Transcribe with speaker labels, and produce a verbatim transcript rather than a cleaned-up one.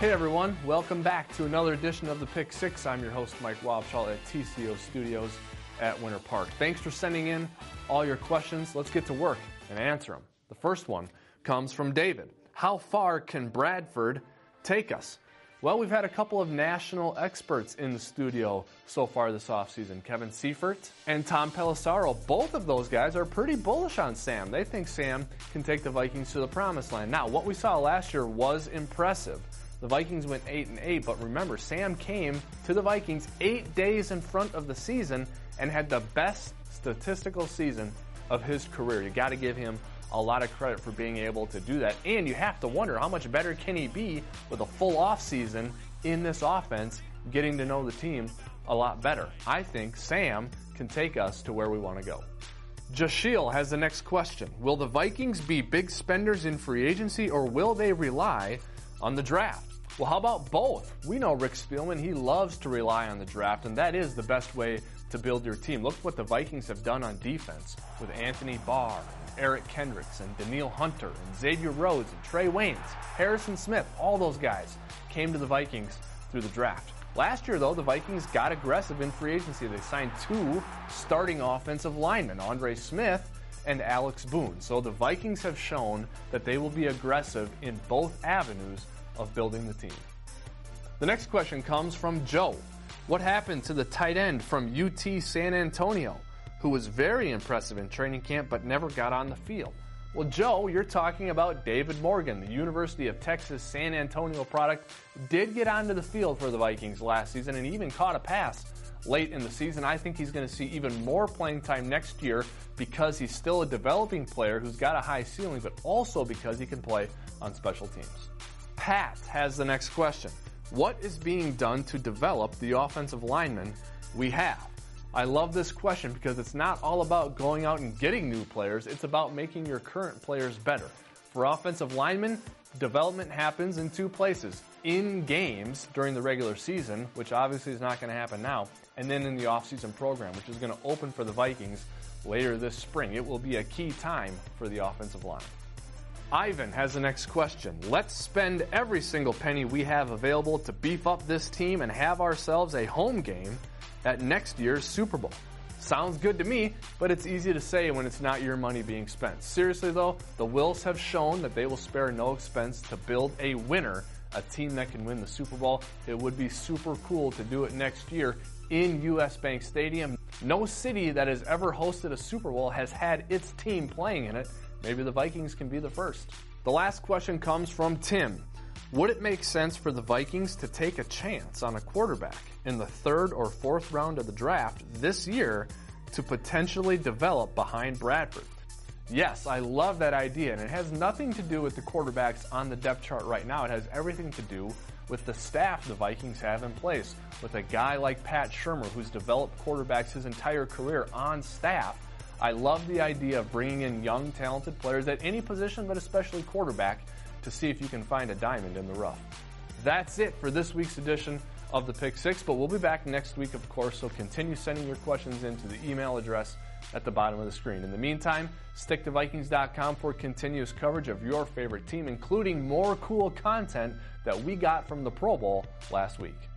Speaker 1: Hey everyone, welcome back to another edition of the Pick Six. I'm your host Mike Wobschall at T C O Studios at Winter Park. Thanks for sending in all your questions. Let's get to work and answer them. The first one comes from David. How far can Bradford take us? Well, we've had a couple of national experts in the studio so far this offseason. Kevin Seifert and Tom Pelissaro. Both of those guys are pretty bullish on Sam. They think Sam can take the Vikings to the promised land. Now, what we saw last year was impressive. The Vikings went eight and eight, but remember, Sam came to the Vikings eight days in front of the season and had the best statistical season of his career. You got to give him a lot of credit for being able to do that. And you have to wonder, how much better can he be with a full offseason in this offense, getting to know the team a lot better? I think Sam can take us to where we want to go. Jashiel has the next question. Will the Vikings be big spenders in free agency, or will they rely on the draft? Well, how about both? We know Rick Spielman, he loves to rely on the draft, and that is the best way to build your team. Look what the Vikings have done on defense with Anthony Barr, Eric Kendricks, and Danielle Hunter, and Xavier Rhodes, and Trey Waynes, Harrison Smith. All those guys came to the Vikings through the draft. Last year, though, the Vikings got aggressive in free agency. They signed two starting offensive linemen, Andre Smith and Alex Boone. So the Vikings have shown that they will be aggressive in both avenues of building the team. The next question comes from Joe. What happened to the tight end from U T San Antonio, who was very impressive in training camp but never got on the field? Well, Joe, you're talking about David Morgan. The University of Texas San Antonio product did get onto the field for the Vikings last season and even caught a pass late in the season. I think he's going to see even more playing time next year because he's still a developing player who's got a high ceiling, but also because he can play on special teams. Pat has the next question. What is being done to develop the offensive linemen we have? I love this question because it's not all about going out and getting new players. It's about making your current players better. For offensive linemen, development happens in two places. In games during the regular season, which obviously is not going to happen now, and then in the offseason program, which is going to open for the Vikings later this spring. It will be a key time for the offensive line. Ivan has the next question. Let's spend every single penny we have available to beef up this team and have ourselves a home game at next year's Super Bowl. Sounds good to me, but it's easy to say when it's not your money being spent. Seriously though, the Wills have shown that they will spare no expense to build a winner, a team that can win the Super Bowl. It would be super cool to do it next year in U S Bank Stadium. No city that has ever hosted a Super Bowl has had its team playing in it. Maybe the Vikings can be the first. The last question comes from Tim. Would it make sense for the Vikings to take a chance on a quarterback in the third or fourth round of the draft this year to potentially develop behind Bradford? Yes, I love that idea, and it has nothing to do with the quarterbacks on the depth chart right now. It has everything to do with the staff the Vikings have in place. With a guy like Pat Shurmur, who's developed quarterbacks his entire career on staff, I love the idea of bringing in young, talented players at any position, but especially quarterback, to see if you can find a diamond in the rough. That's it for this week's edition of the Pick Six, but we'll be back next week, of course, so continue sending your questions in to the email address at the bottom of the screen. In the meantime, stick to Vikings dot com for continuous coverage of your favorite team, including more cool content that we got from the Pro Bowl last week.